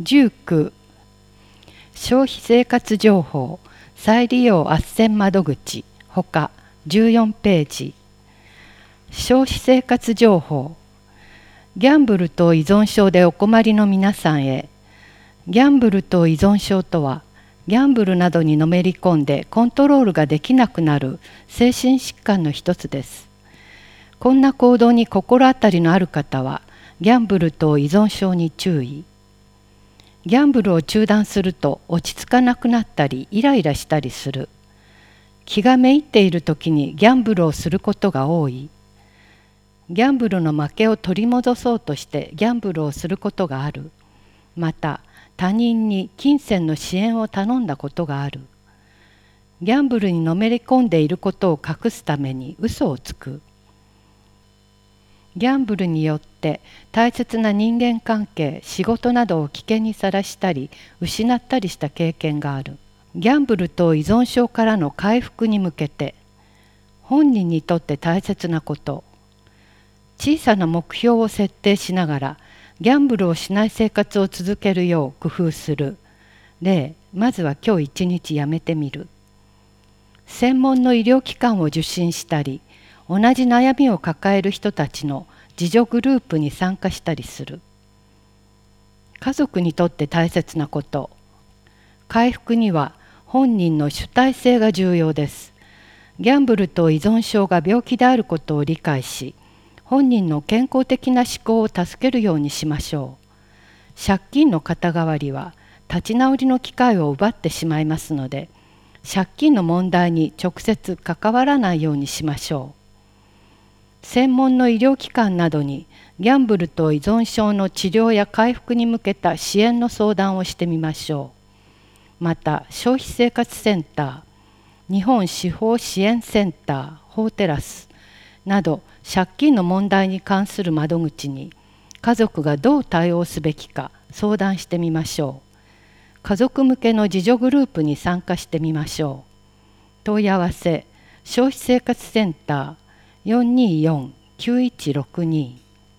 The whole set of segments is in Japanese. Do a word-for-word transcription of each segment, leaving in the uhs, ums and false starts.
じゅうきゅう消費生活情報再利用斡旋窓口ほかじゅうよんページ。消費生活情報。ギャンブルと依存症でお困りの皆さんへ。ギャンブルと依存症とは、ギャンブルなどにのめり込んでコントロールができなくなる精神疾患の一つです。こんな行動に心当たりのある方は、ギャンブルと依存症に注意。ギャンブルを中断すると落ち着かなくなったりイライラしたりする。気がめいっている時にギャンブルをすることが多い。ギャンブルの負けを取り戻そうとしてギャンブルをすることがある。また他人に金銭の支援を頼んだことがある。ギャンブルにのめり込んでいることを隠すために嘘をつく。ギャンブルによって大切な人間関係、仕事などを危険にさらしたり失ったりした経験がある。ギャンブルと依存症からの回復に向けて、本人にとって大切なこと、小さな目標を設定しながらギャンブルをしない生活を続けるよう工夫する。例、まずは今日一日やめてみる。専門の医療機関を受診したり、同じ悩みを抱える人たちの自助グループに参加したりする。家族にとって大切なこと。回復には本人の主体性が重要です。ギャンブルと依存症が病気であることを理解し、本人の健康的な思考を助けるようにしましょう。借金の肩代わりは立ち直りの機会を奪ってしまいますので、借金の問題に直接関わらないようにしましょう。専門の医療機関などにギャンブルと依存症の治療や回復に向けた支援の相談をしてみましょう。また消費生活センター、日本司法支援センター、法テラスなど借金の問題に関する窓口に家族がどう対応すべきか相談してみましょう。家族向けの自助グループに参加してみましょう。問い合わせ消費生活センターよんにーよん きゅういちろくに。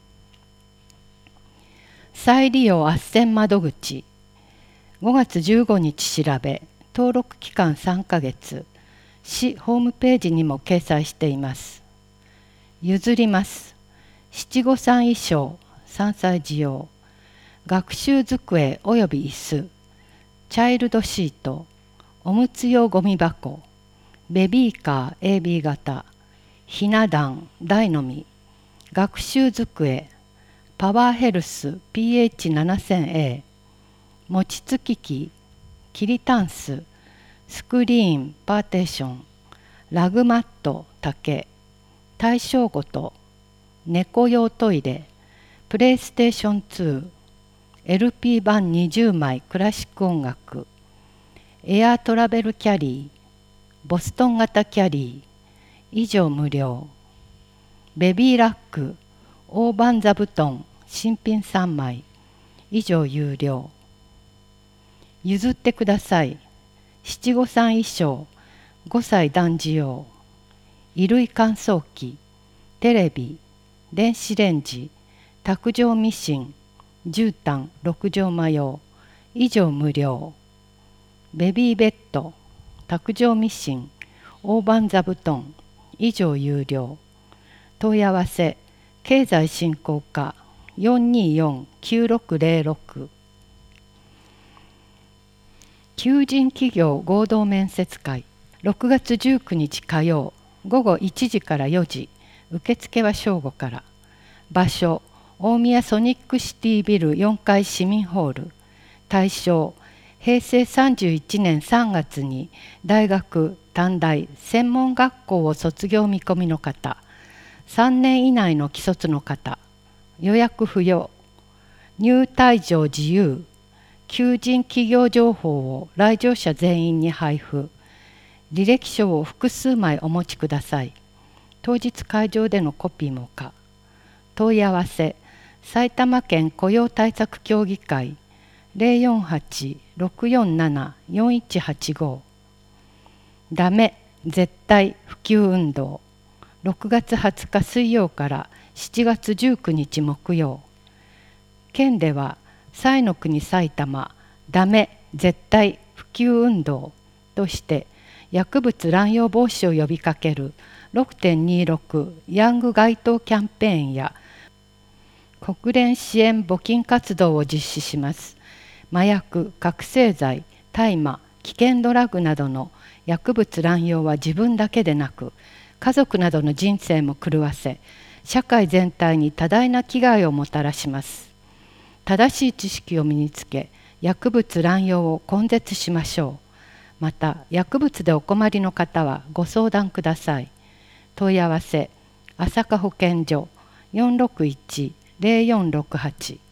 再利用斡旋窓口ごがつじゅうごにち調べ、登録期間さんかげつ、市ホームページにも掲載しています。譲ります。七五三衣装、さんさい児用、学習机および椅子、チャイルドシート、おむつ用ゴミ箱、ベビーカー エービー 型、ひな壇、台のみ、学習机、パワーヘルス ピーエイチななせんエー、餅つき機、きりたんす、スクリーン、パーテーション、ラグマット、竹、対象ごと、猫用トイレ、プレイステーションツー、エルピー 盤にじゅうまいクラシック音楽、エアートラベルキャリー、ボストン型キャリー、以上無料。ベビーラック、大判座布団、新品さんまい、以上有料。譲ってください。七五三衣装、ごさい男児用、衣類乾燥機、テレビ、電子レンジ、卓上ミシン、絨毯ろくじょうま用、以上無料。ベビーベッド、卓上ミシン、大判座布団、以上有料。問い合わせ経済振興課 よんにーよん きゅうろくゼロろく。求人企業合同面接会ろくがつじゅうくにち火曜ごごいちじからよじ、受付は正午から。場所大宮ソニックシティビルよんかい市民ホール。対象へいせいさんじゅういちねんさんがつに大学、短大、専門学校を卒業見込みの方、さんねん以内の既卒の方、予約不要、入退場自由、求人企業情報を来場者全員に配布、履歴書を複数枚お持ちください。当日会場でのコピーも可。問い合わせ埼玉県雇用対策協議会 ゼロよんはち ろくよんなな よんいちはちご。ダメ絶対普及運動ろくがつはつか水曜からしちがつじゅうくにち木曜。県では彩の国埼玉ダメ絶対普及運動として薬物乱用防止を呼びかける ろくてんにじゅうろく ヤング街頭キャンペーンや国連支援募金活動を実施します。麻薬、覚醒剤、大麻、危険ドラッグなどの薬物乱用は自分だけでなく、家族などの人生も狂わせ、社会全体に多大な危害をもたらします。正しい知識を身につけ、薬物乱用を根絶しましょう。また、薬物でお困りの方はご相談ください。問い合わせ、あさか保健所よんろくいち ゼロよんろくはち